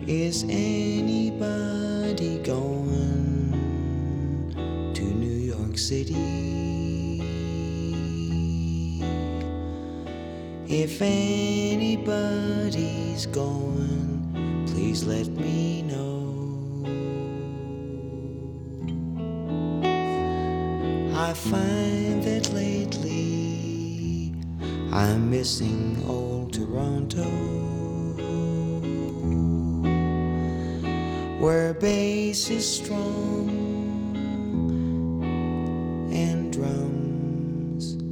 Is anybody going to New York City? If anybody's going, please let me know. I find that lately I'm missing old Toronto, where bass is strong